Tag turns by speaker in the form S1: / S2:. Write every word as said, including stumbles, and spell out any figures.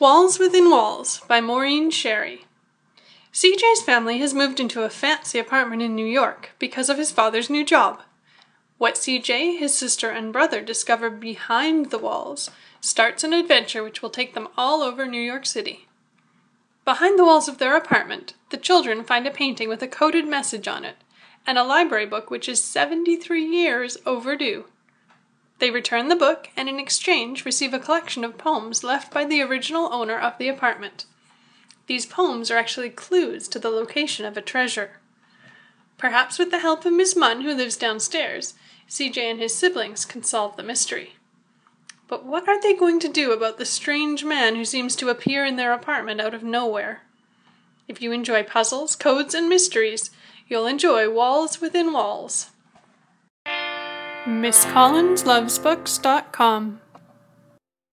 S1: Walls Within Walls by Maureen Sherry. C J's family has moved into a fancy apartment in New York because of his father's new job. What C J, his sister, and brother discover behind the walls starts an adventure which will take them all over New York City. Behind the walls of their apartment, the children find a painting with a coded message on it, and a library book which is seventy-three years overdue. They return the book and in exchange receive a collection of poems left by the original owner of the apartment. These poems are actually clues to the location of a treasure. Perhaps with the help of Miss Munn, who lives downstairs, C J and his siblings can solve the mystery. But what are they going to do about the strange man who seems to appear in their apartment out of nowhere? If you enjoy puzzles, codes, and mysteries, you'll enjoy Walls Within Walls. Miss Collins Loves Books dot com